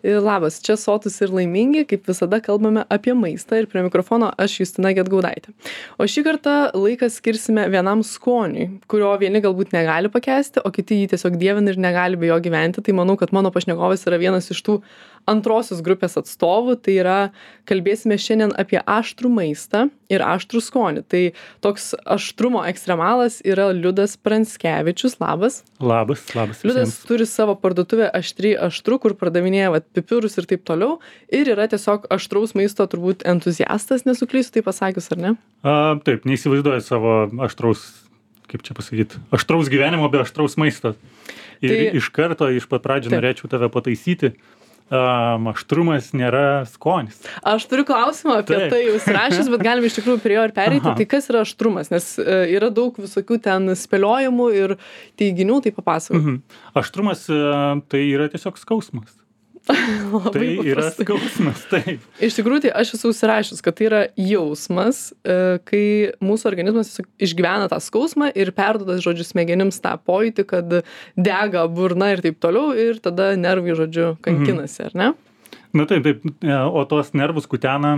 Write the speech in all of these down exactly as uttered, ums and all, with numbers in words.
Labas, čia Sotūs ir laimingi, kaip visada kalbame apie maistą ir prie mikrofono aš Justina Gedgaudaitė. O šį kartą laiką skirsime vienam skoniui, kurio vieni galbūt negali pakęsti, o kiti jį tiesiog dievina ir negali be jo gyventi. Tai manau, kad mano pašnekovas yra vienas iš tų antrosios grupės atstovų. Tai yra, kalbėsime šiandien apie aštrų maistą ir aštrų skonį. Tai toks aštrumo ekstremalas yra Liudas Pranskevičius. Labas. Labas, labas. Liudas visiems. turi savo parduotuvę Aštri aštru, kur pardavinėja vat, pipirus ir taip toliau. Ir yra tiesiog aštraus maisto turbūt entuziastas, nesuklysiu tai pasakius, ar ne? A, taip, neįsivaizduoju savo aštraus, kaip čia pasakyti, aštraus gyvenimo be aštraus maisto. Ir Tai- iš karto, iš pat pradžių Taip. norėčiau tave pataisyti. Um, aštrumas nėra skonis. Aš turiu klausimą apie Taip. tai jūs rašęs, bet galime iš tikrųjų prie jo ir pereiti. Aha. Tai kas yra aštrumas? Nes e, yra daug visokių ten spėliojimų ir teiginių, tai papasakok. Mhm. Aštrumas e, tai yra tiesiog skausmas. Labai Tai yra paprastai. skausmas, taip. Iš tikrųjų, tai aš esu užsirašius, kad tai yra jausmas, e, kai mūsų organizmas tiesiog išgyvena tą skausmą ir perduoda, žodžiu, smegenims tą pojūtį, kad dega burna ir taip toliau, ir tada nervai, žodžiu, kankinasi, ar ne? Na taip, taip. E, O tos nervus kutena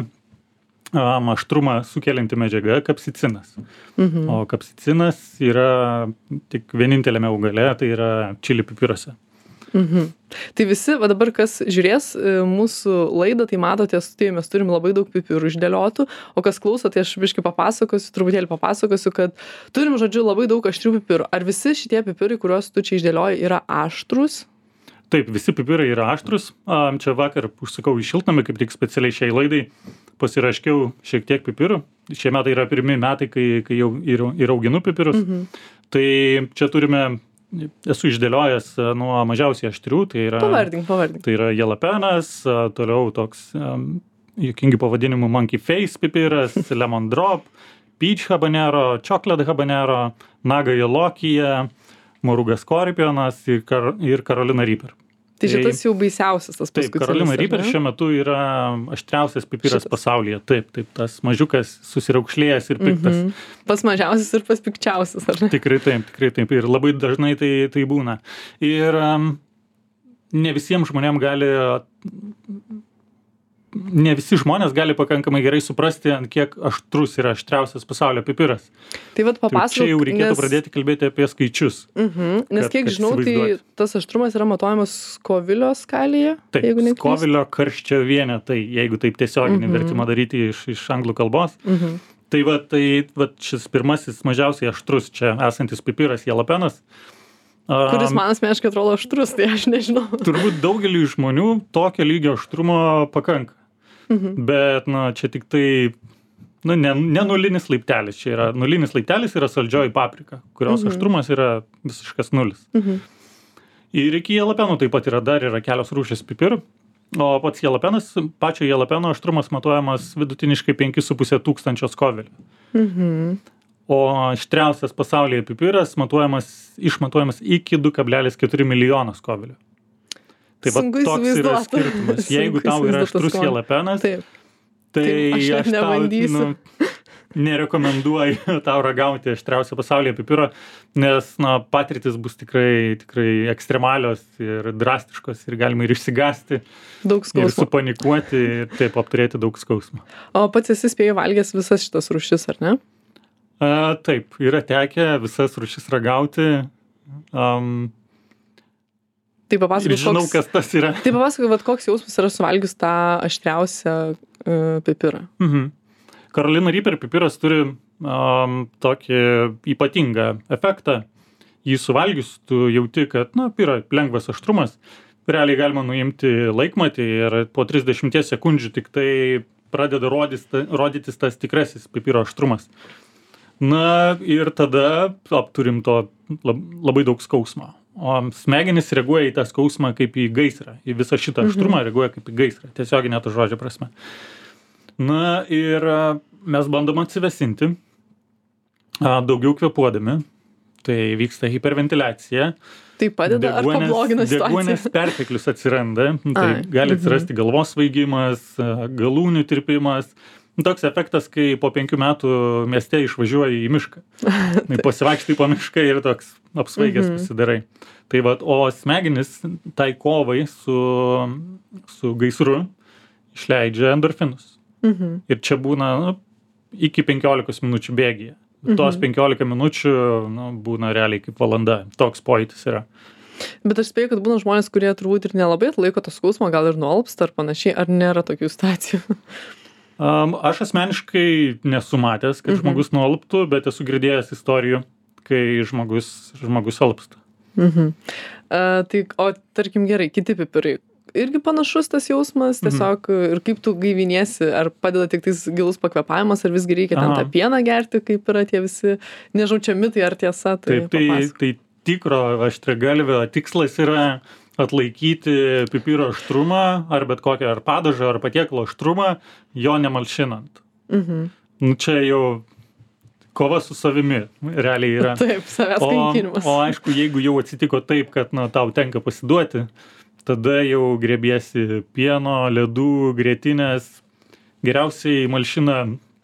um, aštrumą sukelianti medžiaga kapsicinas. Mhm. O kapsicinas yra tik vieninteliame augale, tai yra čili pipiruose. Mhm. Tai visi, va dabar kas žiūrės e, mūsų laidą, tai matote, studijoje mes turim labai daug pipirų išdėliotų, o kas klauso, tai aš biškai papasakosiu, truputėlį papasakosiu, kad turim, žodžiu, labai daug aštrių pipirų. Ar visi šitie pipirai, kuriuos tu čia išdėlioji, yra aštrus? Taip, visi pipirai yra aštrus. Am, Čia vakar užsakau į šiltnamį, kaip tik specialiai šiai laidai pasiraškiau šiek tiek pipirų. Šie metai yra pirmi metai, kai, kai jau ir, ir auginu pipirus. Mhm. Tai čia turime, esu išdėliojęs a, nuo mažiausiai aštrių, tai yra, Pavardink, pavardink. tai yra jalapenas, a, toliau toks um, juokingi pavadinimų monkey face pipiras, lemon drop, peach habanero, chocolate habanero, naga yellow, moruga scorpionas ir, kar, ir Carolina Reaper. Tai šitas jau baisiausias tas Taip, paskutinis. Carolina ar Reaper ne? šiuo metu yra aštriausias pipiras Šitas. pasaulyje. Taip, taip, tas mažiukas susiraukšlėjęs ir piktas. Mhm. Pas mažiausias ir pas pikčiausias, ar ne? Tikrai taip, tikrai taip. Ir labai dažnai tai, tai būna. Ir um, ne visiems žmonėms gali, ne visi žmonės gali pakankamai gerai suprasti, ant kiek aštrus yra aštriausias pasaulio pipiras. Tai vat Tai papasakok. čia jau reikėtų nes... pradėti kalbėti apie skaičius. Mhm. Nes kad- kiek kad žinau, tai įsivaizduoti. tas aštrumas yra matuojamas Scovilio skalėje. Taip, jeigu neklystu. Scovilio karščio vienetai, jeigu taip tiesioginį Mhm. vertimą daryti iš, iš anglų kalbos. Mhm. Tai va, tai va, šis pirmasis mažiausiai aštrus čia esantis pipiras jalapenas. Kuris Am, man asmeniškai atrodo aštrus, tai aš nežinau. Turbūt daugeliu žmonių tokio lygio aštrumo pakanka. Mhm. Bet, na, čia tik tai, nu, ne, ne nulinis laiptelis. Čia yra, nulinis laiptelis yra saldžioji paprika, kurios Mhm. aštrumas yra visiškas nulis. Mhm. Ir iki jalapenų taip pat yra dar yra kelios rūšės pipirų. O pats jalapenas, pačio jalapeno aštrumas matuojamas vidutiniškai penki su puse tūkstančio Scoville. Mhm. O aštriausias pasaulyje pipiras matuojamas, išmatuojamas iki du kablelis keturi milijono Scoville. Tai va Sunku toks yra įsivaizduot. skirtumas. Jeigu Sunku tau yra įsivaizduot tą aštrus skonį. jalapenas, Taip. tai Tai aš net aš tau nebandysiu. nu, nerekomenduoju tau ragauti aštriausio pasaulyje pipiro, nes na, patirtis bus tikrai, tikrai ekstremalios ir drastiškos ir galima ir išsigasti, Daug ir skausmo. supanikuoti ir taip apturėti daug skausmo. O pats esi spėjai valgęs visas šitas rūšis, ar ne? A, taip, yra tekę visas rūšis ragauti. Um, Tai ir papasakok, žinau, koks... kas tas yra. Tai papasakok, vat koks jausmas yra suvalgius tą aštriausią uh, pipirą. Mhm. Carolina Reaper pipiras turi um, tokį ypatingą efektą. Jį suvalgius, tu jauti, kad, na, yra lengvas aštrumas. Realiai galima nuimti laikmatį ir po trisdešimt sekundžių tik tai pradeda rodys, rodytis tas tikrasis pipiro aštrumas. Na ir tada apturim to lab, labai daug skausmo. O smegenys reaguoja į tą skausmą kaip į gaisrą. Į visą šitą aštrumą Mhm. reaguoja kaip į gaisrą. Tiesioginė to žodžio prasme. Na ir a, mes bandom atsivesinti, a, daugiau kvėpuodami. Tai vyksta hiperventiliacija. Tai padeda ar pablogina Deguonės situaciją? perteklius atsiranda. Tai Ai, gali mhm. atsirasti galvos svaigimas, a, galūnių tirpimas. Toks efektas, kai po penkių metų mieste išvažiuoji į mišką. Tai pasivaikštai po mišką ir toks apsvaigęs Mhm. pasidarai. Tai vat, o smegenis tai kovai su, su su gaisru išleidžia endorfinus. Mhm. Ir čia būna nu, iki penkiolikos minučių bėgyje. Mhm. Tos penkiolika minučių nu, būna realiai kaip valanda. Toks pojūtis yra. Bet aš spėju, kad būna žmonės, kurie turbūt ir nelabai atlaiko to skausmo, gal ir nualpsta ar panašiai, ar nėra tokių situacijų? Um, aš asmeniškai nesu matęs, kad Mhm. žmogus nualptų, bet esu girdėjęs istorijų, kai žmogus, žmogus alpsta. Mhm. Uh, tai, o tarkim gerai, kiti pipirai. Irgi panašus tas jausmas, tiesiog mhm. ir kaip tu gaiviniesi, ar padeda tik tais gilus pakvepavimas, ar visgi reikia ten Aha. tą pieną gerti, kaip yra tie visi, nežinau, čia mitai ar tiesa. Tai Taip, tai, tai tikro aštriagalvio tikslas yra atlaikyti pipiro aštrumą, ar bet kokią, ar padažą, ar patiekalo aštrumą, jo nemalšinant. Mhm. Nu, čia jau kova su savimi realiai yra. Taip, savęs O, kankinimas. o aišku, jeigu jau atsitiko taip, kad na, tau tenka pasiduoti, tada jau griebiesi pieno, ledų, grietinės. Geriausiai malšina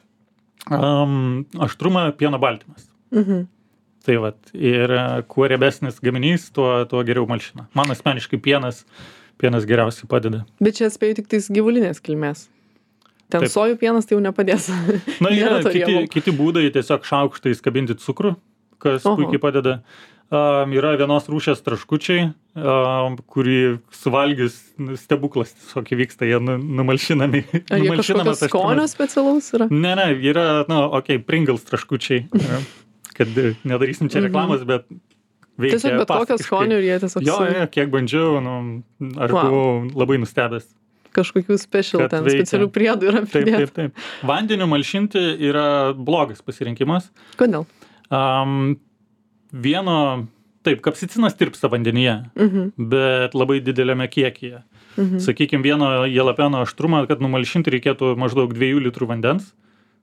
um, aštrumą pieno baltymas. Mhm. Tai vat, ir e, kuo riebesnis gaminys, tuo, tuo geriau malšina. Man asmeniškai pienas, pienas geriausiai padeda. Bet čia spėju tik tais gyvulinės kilmės. Ten Taip. sojų pienas tai jau nepadės. Na, Nėra yra to kiti, riebalo. kiti būdai tiesiog šaukštais kabinti cukrų, kas Oho. puikiai padeda. Um, yra vienos rūšies traškučiai, um, kurį suvalgius nu, stebuklas tiesiog įvyksta, jie nu, numalšinami. Ar jie kažkokio numalšinamas skonio aštrumas. specialaus yra? Ne, ne, yra, na, okei, okay, Pringles traškučiai, e, kad e, nedarysim čia reklamos, bet veikia Tiesiog bet kokio pasakiškai. skonio ir jie tiesiog Jo, su jo, kiek bandžiau, nu, aš Wow. buvau labai nustebęs. kažkokių special Kad ten, veikia. specialių priedų yra Taip, pridėta. taip, taip. Vandeniu malšinti yra blogas pasirinkimas. Kodėl? Um, vieno, taip, kapsicinas tirpsta vandenyje, Mhm. bet labai didelėme kiekyje. Mhm. Sakykime, vieno jalapeno aštrumą, kad numalšinti reikėtų maždaug dviejų litrų vandens.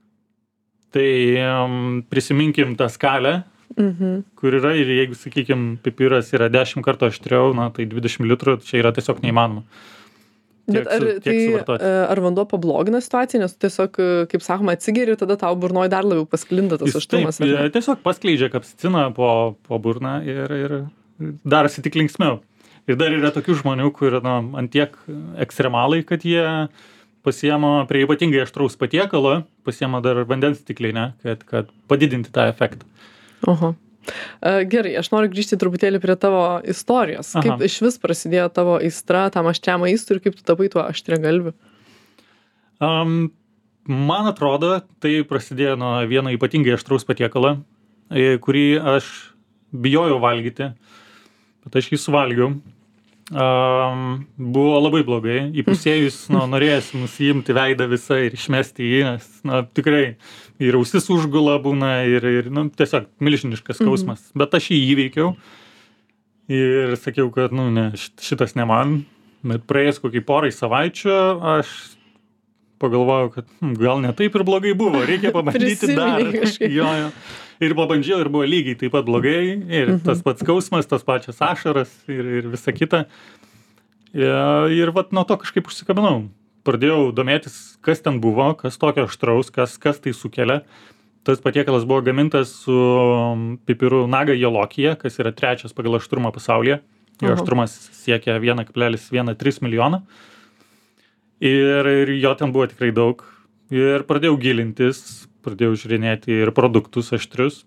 Tai um, prisiminkim tą skalę, Mhm. kur yra ir jeigu, sakykime, pipiras yra dešimt kartų aštriau, na, tai dvidešimt litrų, čia yra tiesiog neįmanoma. Tiek Bet ar, su- tiek tai, suvartoti. e, ar vanduo pablogina situaciją, nes tu tiesiog, e, kaip sakoma, atsigeri ir tada tau burnoje dar labiau pasklinda tas Jis aštrumas. taip, ar ne? e, tiesiog paskleidžia kapsiciną po, po burną ir, ir darosi tik linksmiau. Ir dar yra tokių žmonių, kur na, ant tiek ekstremalai, kad jie pasiema prie ypatingai aštraus patiekalo, pasiema dar vandens stiklinę, kad, kad padidinti tą efektą. Oho. E, Gerai, aš noriu grįžti truputėlį prie tavo istorijos. Aha. Kaip iš vis prasidėjo tavo aistra tam aštriam maistui ir kaip tu tapai tuo aštriagalviu? Um, man atrodo, tai prasidėjo nuo vieno ypatingai aštraus patiekalo, e, kurį aš bijojau valgyti, bet aš jį suvalgiau. Um, buvo labai blogai, įpusėjus, nu, norėjusi nusiimti veidą visą ir išmesti jį, nes, na, tikrai ir ausis užgula būna ir, ir nu, tiesiog milžiniškas skausmas. Mhm. Bet aš jį įveikiau ir sakiau, kad, nu, ne, šit- šitas ne man, bet praėjus kokį porai savaičių, aš pagalvojau, kad hm, gal ne taip ir blogai buvo, reikia pabandyti dar. Prisiminei kažkaip. Jo, jo. Ir pabandžiau ir buvo lygiai taip pat blogai, ir Mhm. tas pats skausmas, tas pačias ašaras ir, ir visa kita. Ir, ir vat nuo to kažkaip užsikabinau. Pradėjau domėtis, kas ten buvo, kas tokio aštraus, kas, kas tai sukelia. Tas patiekalas buvo gamintas su pipiru Naga Jolokija, kas yra trečias pagal aštrumą pasaulyje. Jo Aha. aštrumas siekia vienas kablelis trys milijono. Ir, ir jo ten buvo tikrai daug. Ir pradėjau gilintis, pradėjau žiūrinėti ir produktus aštrius.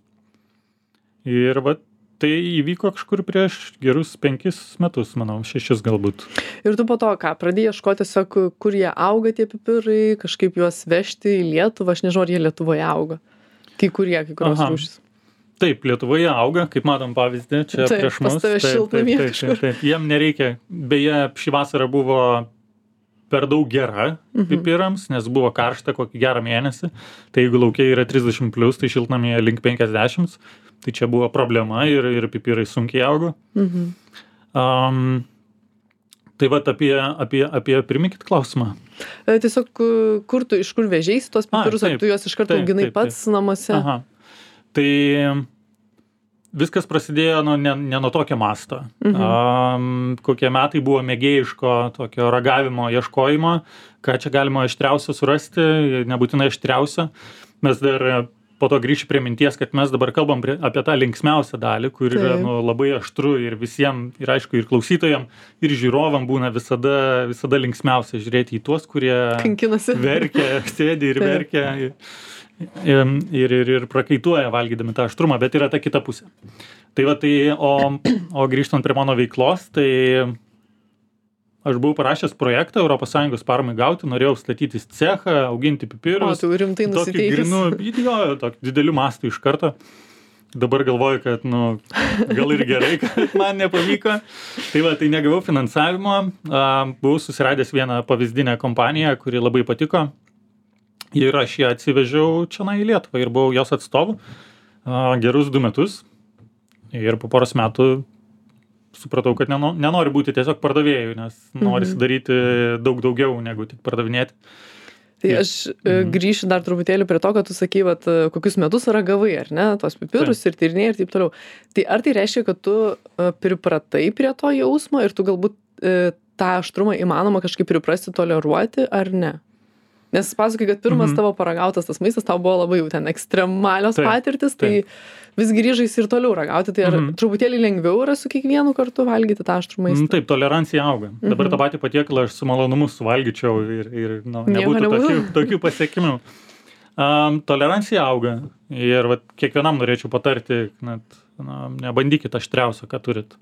Ir va, tai įvyko kažkur prieš gerus penkis metus, manau, šešis galbūt. Ir tu po to ką, pradėjai ieškoti tiesiog, kur jie auga tie pipirai, kažkaip juos vežti į Lietuvą, aš nežinau, ar jie Lietuvoje auga. Kai kurie, kai kurios Aha. rūšys. Taip, Lietuvoje auga, kaip matom pavyzdį, čia Taip, prieš pas mus. tave Taip, taip, šiltnamyje taip, kažkur. taip, taip. Jiem nereikia. Beje, šį vasarą buvo per daug gera Mhm. pipirams, nes buvo karšta kokį gerą mėnesį. Tai jeigu laukia yra trisdešimt plus, tai šiltnamyje link penkiasdešimt. Tai čia buvo problema ir, ir pipirai sunkiai augo. Mhm. Um, tai vat apie, apie, apie pirmykit klausimą. E, Tiesiog, ku- kur tu, iš kur vežėjai tuos A, pipirus, ar taip, tu juos iš karto taip, auginai taip, pats namuose? Aha. Tai viskas prasidėjo nuo, ne, ne nuo tokio masto. Mhm. Um, kokie metai buvo mėgėjiško tokio ragavimo, ieškojimo, ką čia galima aštriausio surasti, nebūtinai aštriausio. Mes dar po to grįšiu prie minties, kad mes dabar kalbam prie, apie tą linksmiausią dalį, kur yra Taip. nu, labai aštru ir visiems, ir aišku, ir klausytojam, ir žiūrovam būna visada, visada linksmiausia žiūrėti į tuos, kurie Kankinasi. verkia, sėdi ir Taip. verkia ir, ir, ir, ir prakaituoja valgydami tą aštrumą, bet yra ta kita pusė. Tai va, tai, o, o grįžtant prie mano veiklos, tai aš buvau parašęs projektą Europos Sąjungos paramai gauti, norėjau statytis cechą, auginti O, pipirus. tu rimtai Tokį nusiteikęs. grinu, jo, tokį didelių mastų iš karto. Dabar galvoju, kad, nu, gal ir gerai, kad man nepavyko. Tai va, tai negavau finansavimo. A, buvau susiradęs vieną pavyzdinę kompaniją, kuri labai patiko. Ir aš ją atsivežiau čia į Lietuvą ir buvau jos atstovu a, gerus du metus. Ir po poros metų supratau, kad neno, nenori būti tiesiog pardavėjų, nes norisi Mhm. daryti daug daugiau negu tik pardavinėti. Tai Ir- aš mhm. grįšiu dar truputėlį prie to, kad tu sakai, vat, kokius metus ragavai, ar ne, tos pipirus ir tyrinėjai ir taip toliau. Tai ar tai reiškia, kad tu e, pripratai prie to jausmo ir tu galbūt e, tą aštrumą įmanoma kažkaip priprasti, toleruoti, ar ne? Nes pasakai, kad pirmas Mhm. tavo paragautas tas maistas tau buvo labai jau ten ekstremalios Taip, patirtis, tai vis grįžais ir toliau ragauti. Tai ar Mhm. truputėlį lengviau yra su kiekvienu kartu valgyti tą aštrų maistą? Mm, Taip, tolerancija auga. Dabar Mhm. tą patį patiekalą aš su malonumu suvalgyčiau ir, ir nu, Nieko nebūtų tokių, nebūtų. tokių pasiekimų. Um, tolerancija auga ir vat, kiekvienam norėčiau patarti, kad na, nebandykit aštriausio, ką turit.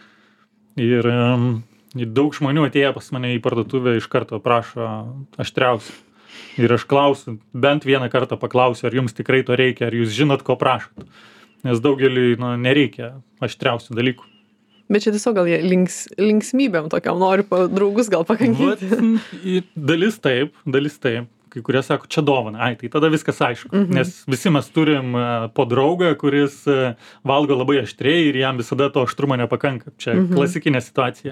Ir um, daug žmonių atėję pas mane į parduotuvę iš karto prašo aštriausio. Ir aš klausiu, bent vieną kartą paklausiu, ar jums tikrai to reikia, ar jūs žinot, ko prašot. Nes daugeliui nu, nereikia aštriausių dalykų. Bet čia tiesiog gal jie links, linksmybėm tokiam nori pa, draugus gal Vat, pakankinti. į- dalis taip, dalis taip. Kai kurie sako, čia dovana. Ai, tai tada viskas aišku. Mhm. Nes visi mes turim e, po draugą, kuris e, valgo labai aštriai ir jam visada to aštrumo nepakanka. Čia Mhm. klasikinė situacija.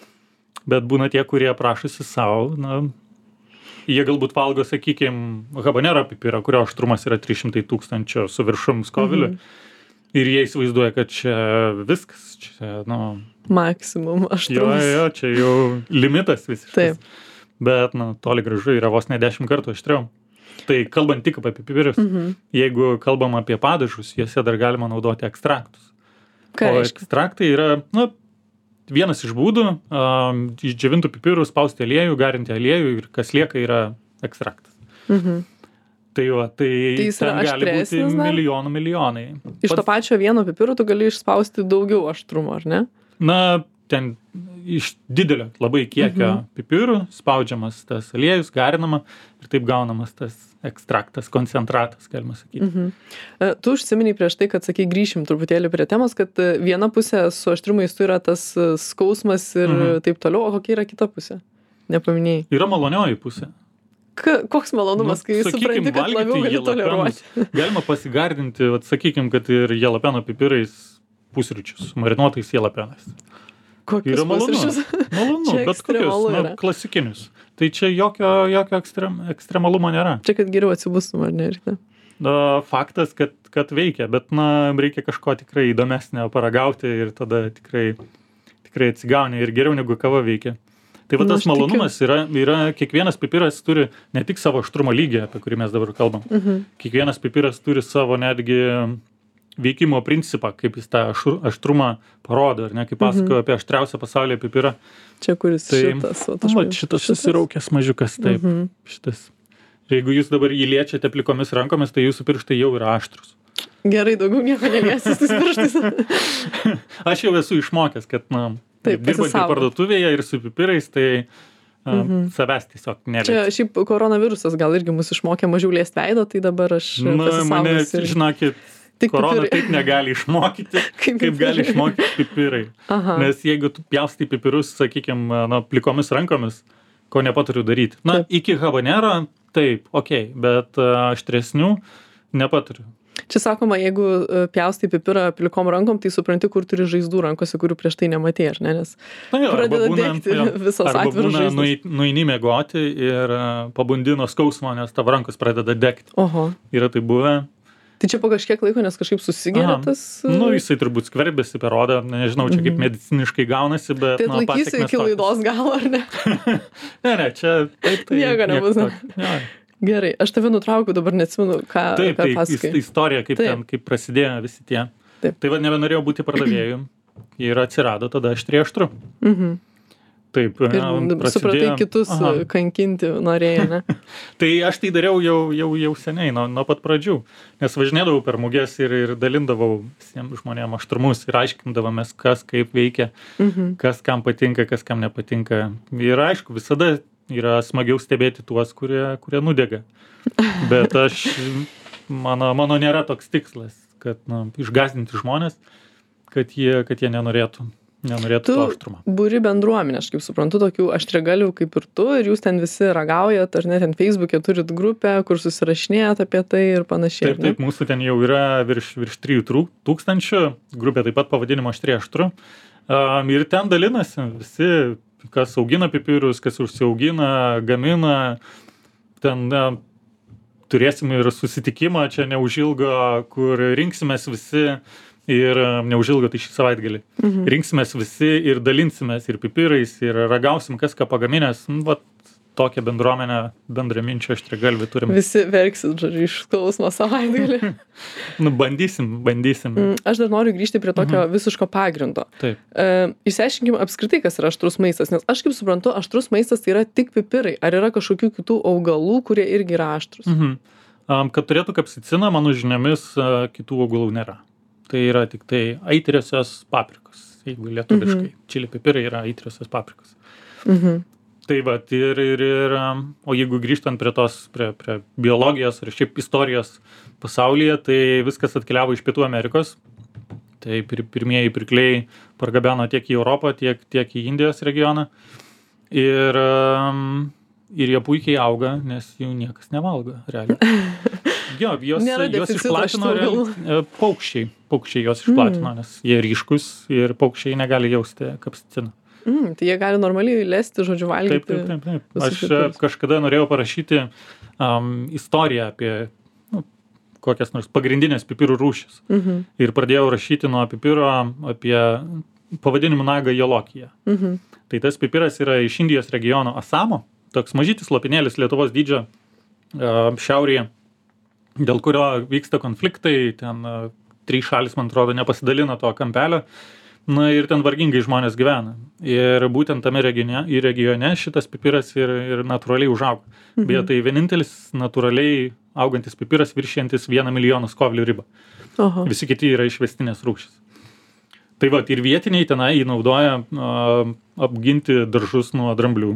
Bet būna tie, kurie prašosi savo, na, jie galbūt valgo, sakykime, habanero pipirą, kurio aštrumas yra trys šimtai tūkstančių su viršum skoviliu. Mhm. Ir jie įsivaizduoja, kad čia viskas, čia, nu, Maksimum jo, aštrumas. jo, čia jau limitas visiškas. Taip. Bet, na, toli gražu yra vos ne dešimt kartų aštriau. Tai kalbant tik apie pipirus, Mhm. jeigu kalbam apie padažus, juose dar galima naudoti ekstraktus. Ką O reiškia? ekstraktai yra, na, vienas iš būdų, um, iš džiovintų pipirų spausti aliejų, garinti aliejų ir kas lieka yra ekstraktas. Mhm. Tai va, tai, Tai jis ten yra gali būti aštresnis dar? milijonų milijonai. Iš to Pats- pačio vieno pipiro tu gali išspausti daugiau aštrumo, ar ne? Na, ten iš didelio labai kiekio Mhm. pipirų spaudžiamas tas aliejus, garinama ir taip gaunamas tas ekstraktas, koncentratas, galima sakyti. Mhm. E, Tu užsiminiai prieš tai, kad sakai, grįšim truputėlį prie temos, kad e, viena pusė su aštriu maistu yra tas e, skausmas ir Mhm. taip toliau, o kokia yra kita pusė? Nepaminėjai. Yra malonioji pusė. Ka, koks malonumas, kai sakykim, supranti, kad labiau valgyti gali toleruoti. jalapenus. Galima pasigardinti, vat, sakykim, kad ir jalapeno pipirais pusryčius, marinuotais jalapenais. Kokius Yra malonu. pusryčius? Malonu, Čia bet kokius, ekstremalu nu, yra. klasikinius. Tai čia jokio, jokio ekstrem, ekstremalumo nėra. Čia, kad geriau atsibustum, ar ne? Ryte? Na, faktas, kad, kad veikia, bet, na, reikia kažko tikrai įdomesnio paragauti ir tada tikrai, tikrai atsigauni ir geriau negu kava veikia. Tai va Nu, tas aš tikiu. malonumas yra, yra, kiekvienas pipiras turi ne tik savo aštrumo lygį, apie kurį mes dabar kalbam. Mhm. Kiekvienas pipiras turi savo netgi veikimo principą, kaip jis tą ašu- aštrumą parodo, ar ne, kaip pasakoju apie aštriausią pasaulyje pipirą. Čia kuris Tai, šitas. vat aš Va, manau, šitas susiraukęs mažiukas, taip, Mhm. šitas. Ir jeigu jūs dabar jį liečiate plikomis rankomis, tai jūsų pirštai jau yra aštrus. Gerai, daugiau nieko neliesis tais pirštais. Aš jau esu išmokęs, kad, na, Taip, dirbant ir pasisaugot. parduotuvėje ir su pipirais, tai a, Mhm. savęs tiesiog Čia neliečia. šiaip koronavirusas gal irgi mus išmokė mažiau liesti veido, tai dabar aš Na, mane, pasisaugus ir žinokit, tik korona pipirai. taip negali išmokyti, Kaip kaip gali pipirai. išmokyti pipirai. Aha. Nes jeigu tu pjaustai pipirus, sakykime, na, plikomis rankomis, ko nepatariu daryti. Na, Taip. iki habanero, taip, okei, okay, bet a, aštresnių nepatariu. Čia sakoma, jeigu e, pjaustai pipirą plikom rankom, tai supranti, kur turi žaizdų rankose, kurių prieš tai nematė, ar ne? Nes Na, jo, arba pradeda būna- degti jo, visos arba atviros būna žaizdos. nui- nueini miegoti ir a, pabundi nuo skausmo, nes tavo rankos pradeda degti. Oho. Yra tai buvę. Tai čia po kažkiek laiko, nes kažkaip susigeria Aha. tas... e, Nu, jisai turbūt skverbėsi per odą, nežinau, čia kaip Mhm. mediciniškai gaunasi, bet... Tai na, atlaikysi pasekmės iki tokios. laidos galo, ar ne? Ne, ne, čia taip, tai Nieko nebus. tokio. Jo. Gerai, aš tave nutraukiu, dabar neatsimenu, ką, Taip, ką tai pasakai. is- istorija, kaip Taip. ten, kaip prasidėjo visi tie. Taip. Tai va, nebenorėjau būti pardavėjų ir atsirado tada aštriai aštru. Mhm. Taip, Ir em, supratai, prasidėjo- kitus Aha. e, kankinti norėjai, ne? Tai aš tai dariau jau, jau, jau seniai, nuo, nuo pat pradžių, nes važinėdavau per muges ir, ir dalindavau visiems žmonėms aštrumus ir aiškindavomės, kas kaip veikia, Mhm. kas kam patinka, kas kam nepatinka. Ir aišku, visada yra smagiau stebėti tuos, kurie, kurie nudega. Bet aš, mano, mano nėra toks tikslas, kad na, išgąsdinti žmonės, kad jie, kad jie nenorėtų. Nenorėtų Tu to aštrumo. būri bendruomenė, aš kaip suprantu, tokių aštriagalių kaip ir tu, ir jūs ten visi ragaujat, ar net ten Facebook'e turit grupę, kur susirašinėjat apie tai ir panašiai. Taip, taip, mūsų ten jau yra virš, virš trijų trū- tūkstančių, grupė taip pat pavadinimo aštriai aštru. Um, ir ten dalinasi visi, kas augina pipirus, kas užsiaugina, gamina. Ten na, turėsim ir susitikimą čia neužilgo, kur rinksimės visi ir um, neužilgo tai šį savaitgalį. Mhm. Rinksimės visi ir dalinsimės ir pipirais, ir ragausim, kas ką pagaminęs. Nu, vat, tokią bendruomenę, bendraminčią aštriagalvį turim. Visi verksit, žodžiu, iš skausmo savaitgalį. Nu, bandysim, bandysim. Mm, Aš dar noriu grįžti prie tokio visiško pagrindo. Taip. E, Išsiaiškinkim apskritai, kas yra aštrus maistas, nes aš kaip suprantu, aštrus maistas tai yra tik pipirai. Ar yra kažkokių kitų augalų, kurie irgi yra aštrus? Mhm. Um, kad turėtų kapsiciną, mano žiniomis, uh, kitų augalų nėra. Tai yra tik tai aitriosios paprikos, jeigu lietuviškai. Mhm. Čili pipirai yra aitriosios paprikos. Mhm. Tai va, ir, ir, ir, um, o jeigu grįžtant prie tos, prie, prie biologijos ar šiaip istorijos pasaulyje, tai viskas atkeliavo iš Pietų Amerikos. Tai pir, pirmieji pirkliai pargabeno tiek į Europą, tiek, tiek į Indijos regioną. Ir, um, ir jie puikiai auga, nes jų niekas nevalgo, realiai. Jo, jos, Nėra jos deficito išplatino šitų augalų. realiai, e, paukščiai. Paukščiai jos išplatino, nes jie ryškus ir paukščiai negali jausti kapsicino. Mm, tai jie gali normaliai lesti, žodžiu, valgyti. Taip, taip, taip, taip. visus Aš e, pipirus. kažkada norėjau parašyti um, istoriją apie nu, kokias nors pagrindinės pipirų rūšis. Mhm. Ir pradėjau rašyti nuo pipiro apie pavadinimu Naga Jolokija. Mhm. Tai tas pipiras yra iš Indijos regiono Asamo, toks mažytis lopinėlis Lietuvos dydžio uh, šiaurėje, dėl kurio vyksta konfliktai, ten uh, trys šalis, man atrodo, nepasidalina to kampelio. Na ir ten vargingai žmonės gyvena. Ir būtent tame regione, į regione šitas pipiras ir, ir natūraliai užauga. Mhm. Beje, tai vienintelis natūraliai augantis pipiras viršijantis vieną milijoną skovlių ribą. Oho. Visi kiti yra išvestinės rūšys. Tai va, ir vietiniai tenai jį naudoja a, apginti daržus nuo dramblių,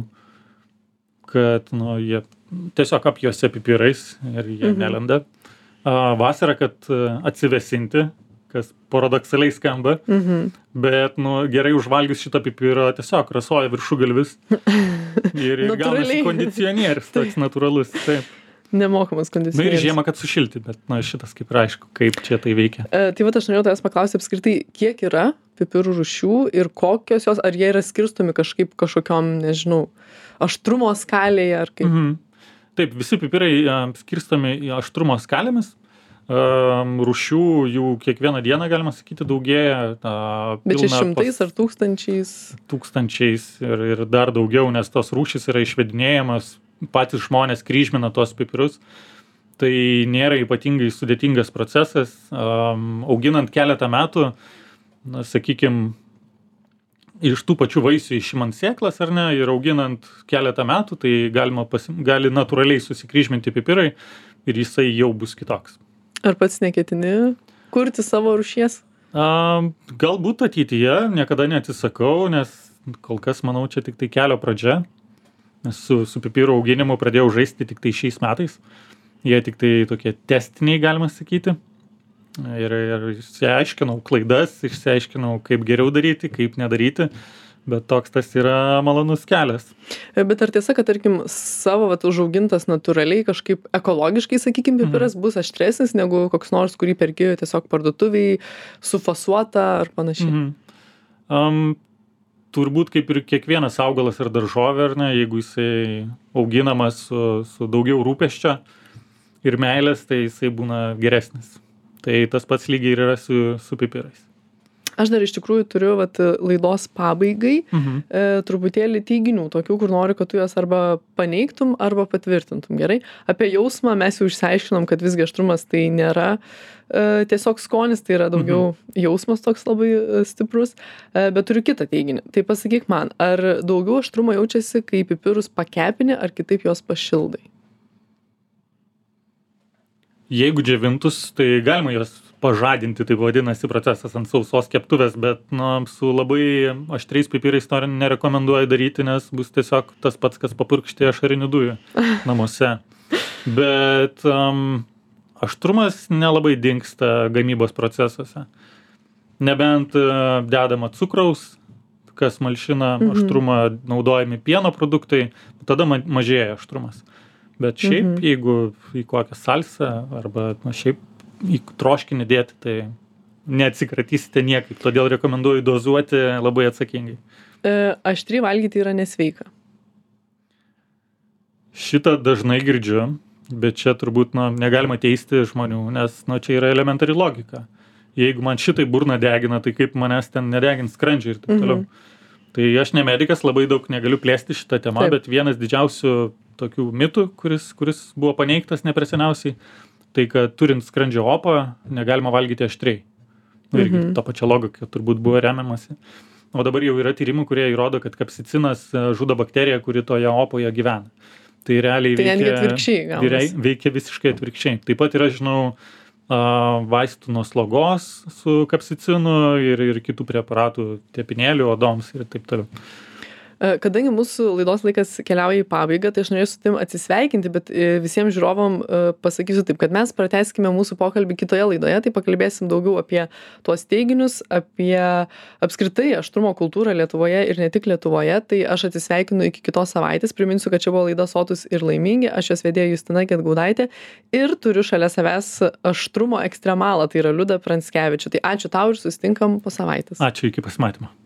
kad nu, jie tiesiog apjuose pipirais ir jie Mhm. nelenda. A, vasarą, kad a, atsivesinti, kas paradoksaliai skamba, Mhm. bet nu, gerai užvalgius šitą pipirą tiesiog rasoja viršugalvis ir, ir gaunasi Natūraliai. kondicionierius toks natūralus. Taip. Nemokamas Na ir kondicionierius. žiemą, kad sušilti, bet na, šitas kaip ir aišku, kaip čia tai veikia. E, tai va, aš norėjau tavęs paklausti apskritai, kiek yra pipirų rūšių ir kokios jos, ar jie yra skirstomi kažkaip kažkokiom, nežinau, aštrumo skalėje ar kaip. Mhm. Taip, visi pipirai a, skirstomi į aštrumo skalėmis. A, rūšių jų kiekvieną dieną, galima sakyti, daugėja. A, Bet čia pilna šimtais pas- ar tūkstančiais. tūkstančiais ir, ir dar daugiau, nes tos rūšys yra išvedinėjamas, patys žmonės kryžmina tos pipirus. Tai nėra ypatingai sudėtingas procesas. Um, auginant keletą metų, na, sakykime, iš tų pačių vaisių išimant sėklas ar ne, ir auginant keletą metų, tai galima pasi, gali natūraliai susikryžminti pipirai ir jisai jau bus kitoks. Ar pats neketini kurti savo rūšies? Um, galbūt ateityje, niekada neatsisakau, nes kol kas, manau, čia tik tai kelio pradžia. Nes su, su pipirų auginimu pradėjau žaisti tik tai šiais metais. Jie tik tai tokie testiniai, galima sakyti. Ir, ir išsiaiškinau klaidas, išsiaiškinau, kaip geriau daryti, kaip nedaryti. Bet toks tas yra malonus kelias. Bet ar tiesa, kad, tarkim, savo vat, užaugintas natūraliai kažkaip ekologiškai, sakykime, pipiras bus aštresnis negu koks nors, kurį perki tiesiog parduotuviai, sufasuota ar panašiai? Mhm. Um, turbūt kaip ir kiekvienas augalas ar daržovė, ar ne, jeigu jisai auginamas su, su daugiau rūpesčio ir meilės, tai jisai būna geresnis. Tai tas pats lygiai ir yra su, su pipirais. Aš dar iš tikrųjų turiu vat, laidos pabaigai Mhm. e, truputėlį teiginių, tokių, kur noriu, kad tu juos arba paneigtum, arba patvirtintum. Gerai? Apie jausmą mes jau išsiaiškinom, kad visgi aštrumas tai nėra e, tiesiog skonis, tai yra daugiau mhm. jausmas toks labai e, stiprus, e, bet turiu kitą teiginį. Tai pasakyk man, ar daugiau aštrumo jaučiasi, kai pipirus pakepini, ar kitaip juos pašildai? Jeigu džiovintus, tai galima juos pažadinti, tai vadinasi procesas ant sausos keptuvės, bet nu, su labai aštriais pipirais to nerekomenduoju daryti, nes bus tiesiog tas pats, kas papurkšti ašarinių dujų namuose. Bet um, aštrumas nelabai dingsta gamybos procesuose. Nebent uh, dedama cukraus, kas malšina mhm. aštrumą, naudojami pieno produktai, tada ma mažėja aštrumas. Bet šiaip, mhm. jeigu į kokią salsą arba nu, šiaip į troškinį dėti, tai neatsikratysite niekaip. Todėl rekomenduoju dozuoti labai atsakingai. E, aštriai valgyti yra nesveika. Šitą dažnai girdžiu, bet čia turbūt nu, negalima teisti žmonių, nes nu, čia yra elementari logika. Jeigu man šitai burną degina, tai kaip manęs ten nedegins skrandžiai ir taip toliau. Mhm. Tai aš ne medikas, labai daug negaliu plėsti šitą temą, taip. Bet vienas didžiausių tokių mitų, kuris, kuris buvo paneigtas nepreseniausiai, tai kad turint skrandžio opą negalima valgyti aštriai. Nu, irgi mhm. to pačia logika turbūt buvo remiamasi. O dabar jau yra tyrimų, kurie įrodo, kad kapsicinas žudo bakteriją, kuri toje opoje gyvena. Tai realiai tai veikia, atvirkščiai, veikia visiškai atvirkščiai. Taip pat yra, žinau, vaistų nuo slogos su kapsicinu ir, ir kitų preparatų tepinėlių odoms ir taip toliau. Kadangi mūsų laidos laikas keliauja į pabaigą, tai aš norėjau su tim atsisveikinti, bet visiems žiūrovam pasakysiu taip, kad mes pratęskime mūsų pokalbį kitoje laidoje, tai pakalbėsim daugiau apie tuos teiginius, apie apskritai aštrumo kultūrą Lietuvoje ir ne tik Lietuvoje. Tai aš atsisveikinu iki kitos savaitės. Priminsiu, kad čia buvo laida Sotūs ir laimingi. Aš jos vedėja Justina Gedgaudaitė ir turiu šalia savęs aštrumo ekstremalą, tai yra Liudą Pranskevičių. Tai ačiū tau ir susitinkam po savaitės. Ačiū, iki pasimatymo.